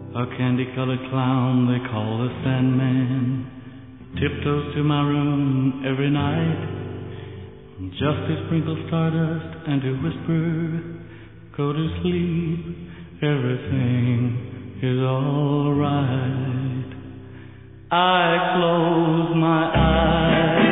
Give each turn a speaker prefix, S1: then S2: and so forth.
S1: A candy-colored clown they call the Sandman tiptoes to my room every night, just to sprinkle stardust and to whisper, "Go to sleep, everything is all right." I close my eyes